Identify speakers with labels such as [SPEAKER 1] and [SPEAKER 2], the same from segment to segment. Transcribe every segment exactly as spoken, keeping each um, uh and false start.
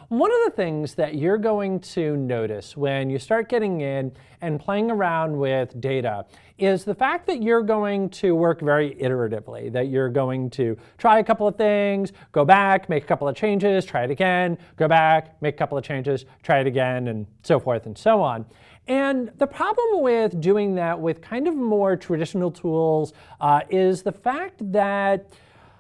[SPEAKER 1] One of the things that you're going to notice when you start getting in and playing around with data is the fact that you're going to work very iteratively, that you're going to try a couple of things, go back, make a couple of changes, try it again, go back, make a couple of changes, try it again, and so forth and so on. And the problem with doing that with kind of more traditional tools uh, is the fact that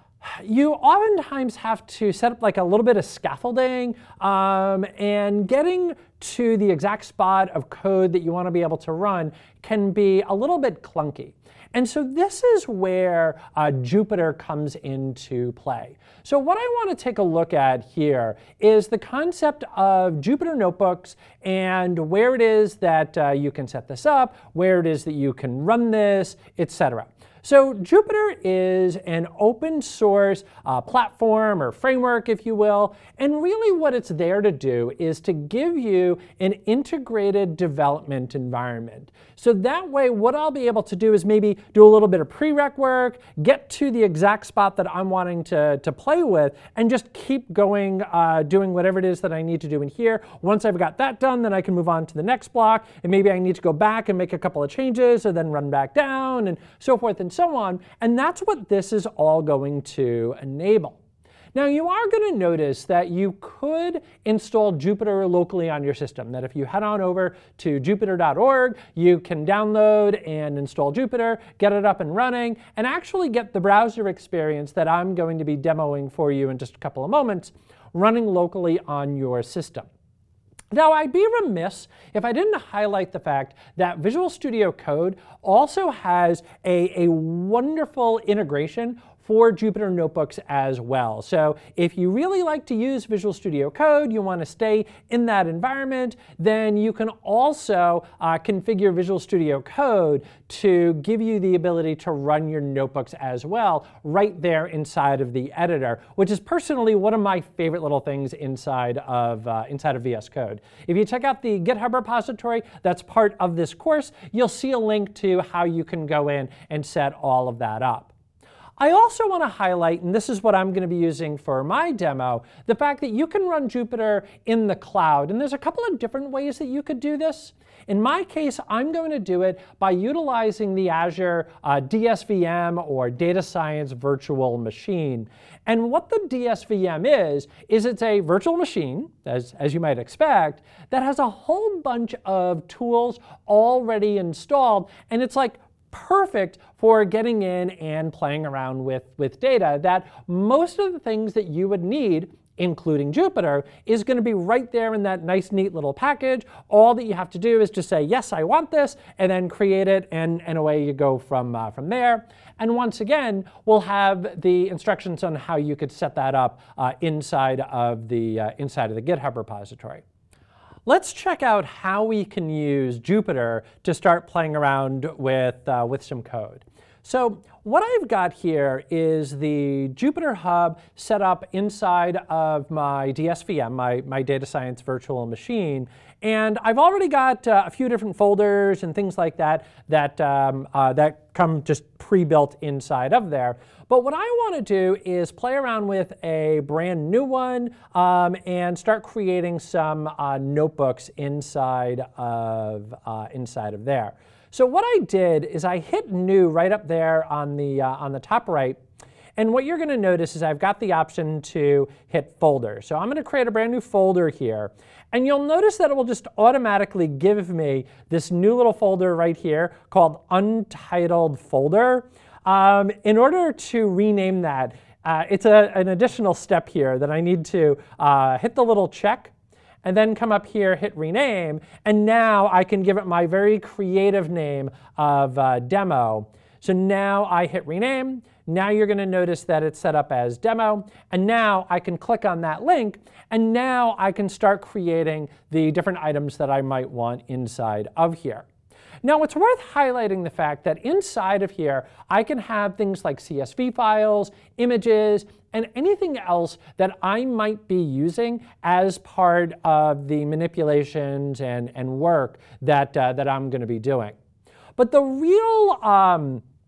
[SPEAKER 1] you oftentimes have to set up like a little bit of scaffolding um, and getting to the exact spot of code that you want to be able to run can be a little bit clunky. And so this is where uh, Jupyter comes into play. So what I want to take a look at here is the concept of Jupyter Notebooks and where it is that uh, you can set this up, where it is that you can run this, et cetera. So Jupyter is an open source uh, platform or framework, if you will, and really what it's there to do is to give you an integrated development environment. So that way what I'll be able to do is maybe do a little bit of prereq work, get to the exact spot that I'm wanting to, to play with, and just keep going, uh, doing whatever it is that I need to do in here. Once I've got that done, then I can move on to the next block, and maybe I need to go back and make a couple of changes, and then run back down, and so forth and so on. And that's what this is all going to enable. Now you are going to notice that you could install Jupyter locally on your system, that if you head on over to jupyter dot org, you can download and install Jupyter, get it up and running, and actually get the browser experience that I'm going to be demoing for you in just a couple of moments, running locally on your system. Now, I'd be remiss if I didn't highlight the fact that Visual Studio Code also has a, a wonderful integration for Jupyter Notebooks as well. So if you really like to use Visual Studio Code, you want to stay in that environment, then you can also uh, configure Visual Studio Code to give you the ability to run your notebooks as well right there inside of the editor, which is personally one of my favorite little things inside of, uh, inside of V S Code. If you check out the GitHub repository that's part of this course, you'll see a link to how you can go in and set all of that up. I also want to highlight, and this is what I'm going to be using for my demo, the fact that you can run Jupyter in the cloud. And there's a couple of different ways that you could do this. In my case, I'm going to do it by utilizing the Azure uh, D S V M or Data Science Virtual Machine. And what the D S V M is, is it's a virtual machine, as, as you might expect, that has a whole bunch of tools already installed. And it's like perfect for getting in and playing around with, with data, that most of the things that you would need, including Jupyter, is going to be right there in that nice, neat little package. All that you have to do is just say, yes, I want this, and then create it, and, and away you go from, uh, from there. And once again, we'll have the instructions on how you could set that up uh, inside of the, uh, inside of the GitHub repository. Let's check out how we can use Jupyter to start playing around with, uh, with some code. So what I've got here is the Jupyter Hub set up inside of my D S V M, my, my Data Science Virtual Machine. And I've already got uh, a few different folders and things like that that, um, uh, that come just pre-built inside of there. But what I want to do is play around with a brand new one um, and start creating some uh, notebooks inside of, uh, inside of there. So what I did is I hit New right up there on the, uh, on the top right. And what you're going to notice is I've got the option to hit Folder. So I'm going to create a brand new folder here. And you'll notice that it will just automatically give me this new little folder right here called Untitled Folder. Um, in order to rename that, uh, it's a, an additional step here that I need to uh, hit the little check and then come up here, hit rename, and now I can give it my very creative name of uh, demo. So now I hit rename. Now you're going to notice that it's set up as demo, and now I can click on that link, and now I can start creating the different items that I might want inside of here. Now, it's worth highlighting the fact that inside of here, I can have things like C S V files, images, and anything else that I might be using as part of the manipulations and, and work that, uh, that I'm going to be doing. But the real, um,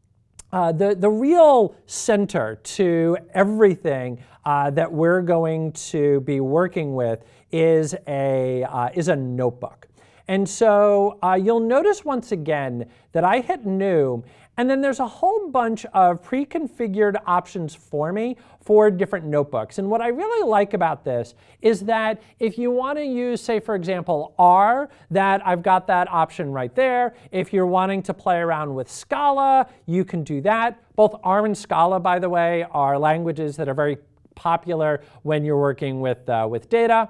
[SPEAKER 1] Uh, the, the real center to everything uh, that we're going to be working with is a, uh, is a notebook. And so uh, you'll notice once again that I hit New, and then there's a whole bunch of pre-configured options for me for different notebooks. And what I really like about this is that if you want to use, say, for example, R, that I've got that option right there. If you're wanting to play around with Scala, you can do that. Both R and Scala, by the way, are languages that are very popular when you're working with, uh, with data.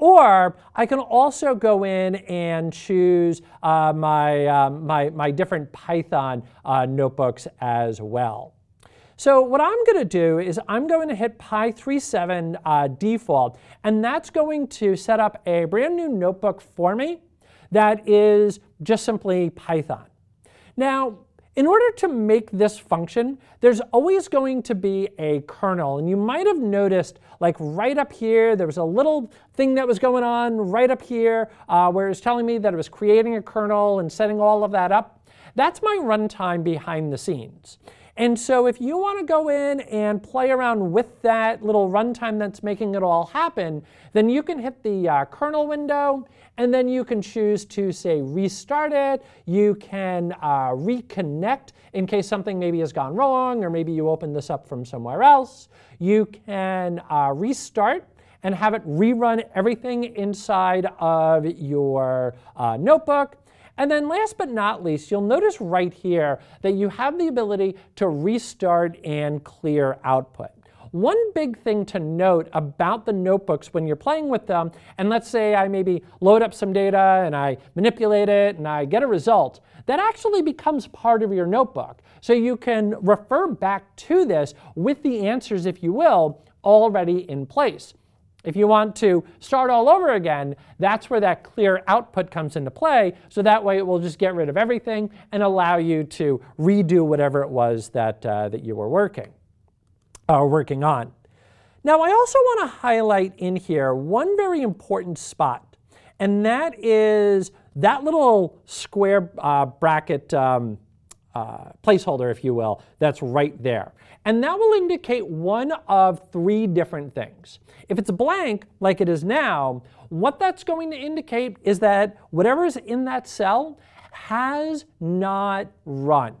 [SPEAKER 1] Or I can also go in and choose uh, my, um, my, my different Python uh, notebooks as well. So what I'm going to do is I'm going to hit Pi thirty-seven uh, default, and that's going to set up a brand new notebook for me that is just simply Python. Now, in order to make this function, there's always going to be a kernel. And you might have noticed, like right up here, there was a little thing that was going on right up here uh, where it was telling me that it was creating a kernel and setting all of that up. That's my runtime behind the scenes. And so if you want to go in and play around with that little runtime that's making it all happen, then you can hit the uh, kernel window, and then you can choose to, say, restart it. You can uh, reconnect in case something maybe has gone wrong, or maybe you open this up from somewhere else. You can uh, restart and have it rerun everything inside of your uh, notebook. And then last but not least, you'll notice right here that you have the ability to restart and clear output. One big thing to note about the notebooks when you're playing with them, and let's say I maybe load up some data and I manipulate it and I get a result, that actually becomes part of your notebook. So you can refer back to this with the answers, if you will, already in place. If you want to start all over again, that's where that clear output comes into play, so that way it will just get rid of everything and allow you to redo whatever it was that, uh, that you were working, uh, working on. Now, I also want to highlight in here one very important spot, and that is that little square uh, bracket um, uh, placeholder, if you will, that's right there. And that will indicate one of three different things. If it's blank, like it is now, what that's going to indicate is that whatever is in that cell has not run.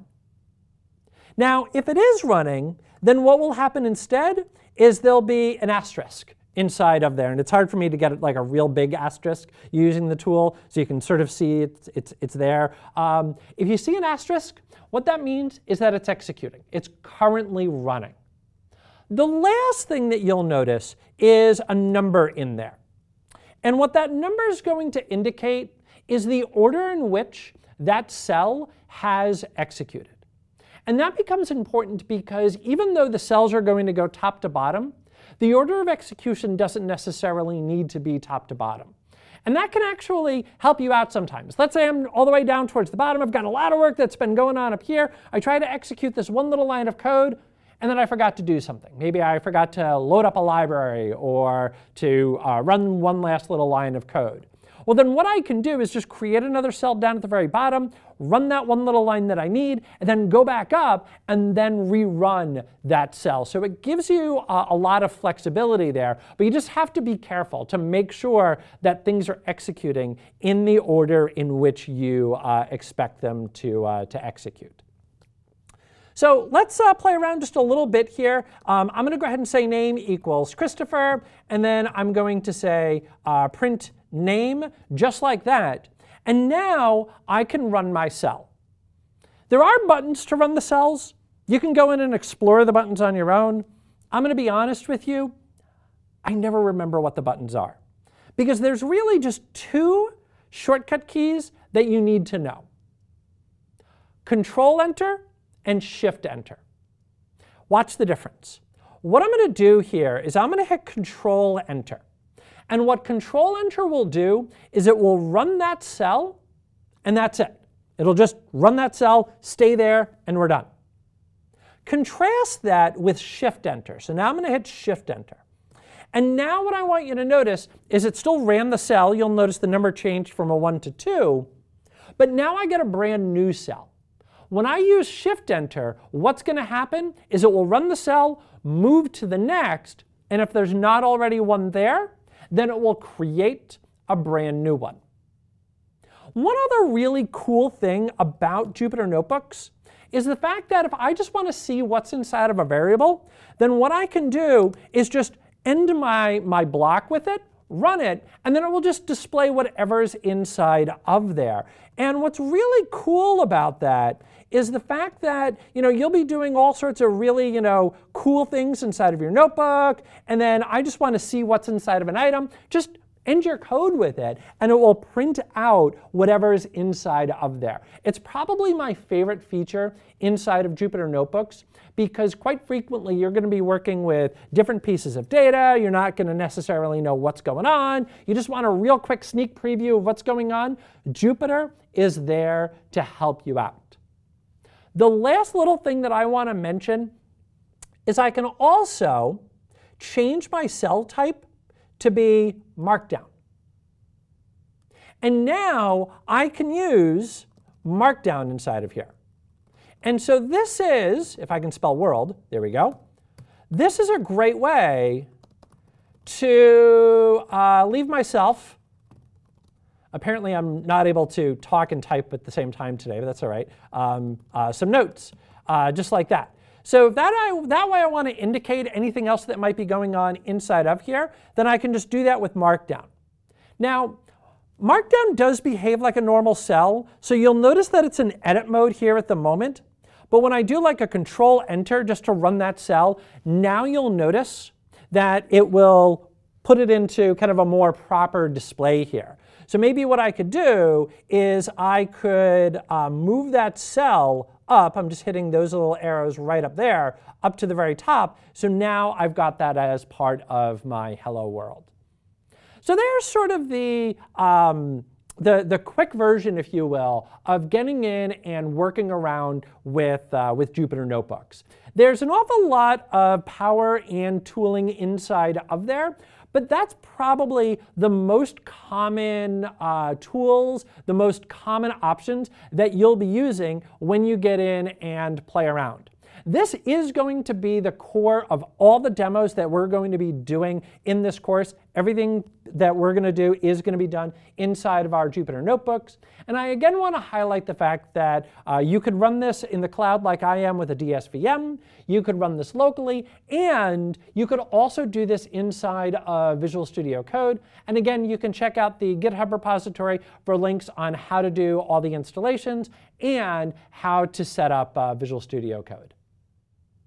[SPEAKER 1] Now, if it is running, then what will happen instead is there'll be an asterisk inside of there. And it's hard for me to get like a real big asterisk using the tool, so you can sort of see it's, it's, it's there. Um, if you see an asterisk, what that means is that it's executing. It's currently running. The last thing that you'll notice is a number in there. And what that number is going to indicate is the order in which that cell has executed. And that becomes important because even though the cells are going to go top to bottom, the order of execution doesn't necessarily need to be top to bottom. And that can actually help you out sometimes. Let's say I'm all the way down towards the bottom. I've got a lot of work that's been going on up here. I try to execute this one little line of code, and then I forgot to do something. Maybe I forgot to load up a library or to uh, run one last little line of code. Well, then what I can do is just create another cell down at the very bottom, run that one little line that I need, and then go back up and then rerun that cell. So it gives you a, a lot of flexibility there, but you just have to be careful to make sure that things are executing in the order in which you uh, expect them to, uh, to execute. So let's uh, play around just a little bit here. Um, I'm going to go ahead and say name equals Christopher, and then I'm going to say uh, print name, just like that. And now I can run my cell. There are buttons to run the cells. You can go in and explore the buttons on your own. I'm going to be honest with you, I never remember what the buttons are, because there's really just two shortcut keys that you need to know. Control Enter and Shift Enter. Watch the difference. What I'm going to do here is I'm going to hit Control Enter. And what Control Enter will do is it will run that cell, and that's it. It'll just run that cell, stay there, and we're done. Contrast that with Shift Enter. So now I'm going to hit Shift Enter. And now what I want you to notice is it still ran the cell. You'll notice the number changed from a one to two. But now I get a brand new cell. When I use Shift-Enter, what's going to happen is it will run the cell, move to the next, and if there's not already one there, then it will create a brand new one. One other really cool thing about Jupyter Notebooks is the fact that if I just want to see what's inside of a variable, then what I can do is just end my, my block with it, run it, and then it will just display whatever's inside of there. And what's really cool about that is the fact that, you know, you'll be doing all sorts of really, you know, cool things inside of your notebook, and then I just want to see what's inside of an item. Just end your code with it, and it will print out whatever is inside of there. It's probably my favorite feature inside of Jupyter Notebooks, because quite frequently you're going to be working with different pieces of data. You're not going to necessarily know what's going on. You just want a real quick sneak preview of what's going on. Jupyter is there to help you out. The last little thing that I want to mention is I can also change my cell type to be Markdown. And now I can use Markdown inside of here. And so this is, if I can spell world, there we go. This is a great way to uh, leave myself. Apparently I'm not able to talk and type at the same time today, but that's all right. Um, uh, some notes, uh, just like that. So if that, I, that way I want to indicate anything else that might be going on inside of here, then I can just do that with Markdown. Now, Markdown does behave like a normal cell, so you'll notice that it's in edit mode here at the moment. But when I do like a control enter just to run that cell, now you'll notice that it will put it into kind of a more proper display here. So maybe what I could do is I could uh, move that cell up. I'm just hitting those little arrows right up there, up to the very top. So now I've got that as part of my hello world. So there's sort of the, um, the, the quick version, if you will, of getting in and working around with, uh, with Jupyter Notebooks. There's an awful lot of power and tooling inside of there, but that's probably the most common uh, tools, the most common options that you'll be using when you get in and play around. This is going to be the core of all the demos that we're going to be doing in this course. Everything that we're going to do is going to be done inside of our Jupyter Notebooks. And I again want to highlight the fact that uh, you could run this in the cloud like I am with a D S V M. You could run this locally, and you could also do this inside of Visual Studio Code. And again, you can check out the GitHub repository for links on how to do all the installations and how to set up uh, Visual Studio Code.